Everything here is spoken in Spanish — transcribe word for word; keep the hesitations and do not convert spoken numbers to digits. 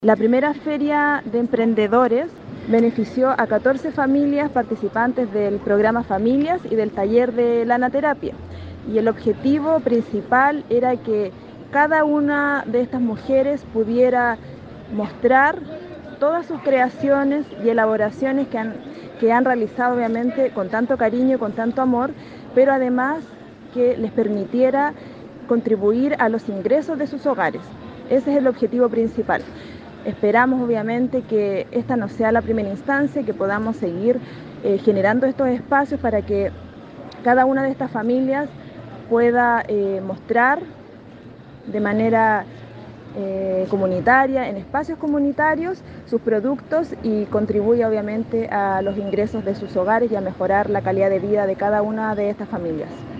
La primera feria de emprendedores benefició a catorce familias participantes del programa Familias y del taller de Lanaterapia. Y el objetivo principal era que cada una de estas mujeres pudiera mostrar todas sus creaciones y elaboraciones que han, que han realizado obviamente con tanto cariño y con tanto amor, pero además que les permitiera contribuir a los ingresos de sus hogares. Ese es el objetivo principal. Esperamos obviamente que esta no sea la primera instancia, que podamos seguir eh, generando estos espacios para que cada una de estas familias pueda eh, mostrar de manera eh, comunitaria, en espacios comunitarios, sus productos y contribuya obviamente a los ingresos de sus hogares y a mejorar la calidad de vida de cada una de estas familias.